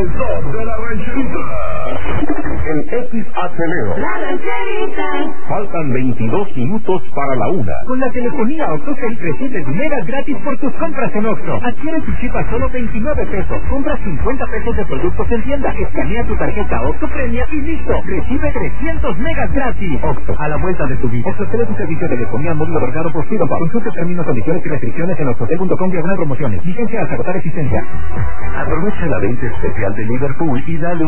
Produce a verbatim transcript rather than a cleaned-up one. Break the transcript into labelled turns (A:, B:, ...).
A: el top de la rancherita. El X Acelero.
B: La rancherita.
A: Faltan veintidós minutos para la una.
C: Con la telefonía OxoCell recibes megas gratis por tus compras en Oxxo. Adquiere tu chip a solo veintinueve pesos. Compra cincuenta pesos de productos en tienda. Escanea tu tarjeta Oxxo Premia y listo. Recibe trescientos megas gratis. Oxxo, a la vuelta de tu vida. OxoCell es un servicio de telefonía móvil otorgado por Fido. Consulte términos, condiciones y restricciones en oxocell punto com diagonal promociones. Vigencia hasta agotar existencia.
A: Aprovecha la venta especial de Liverpool y dale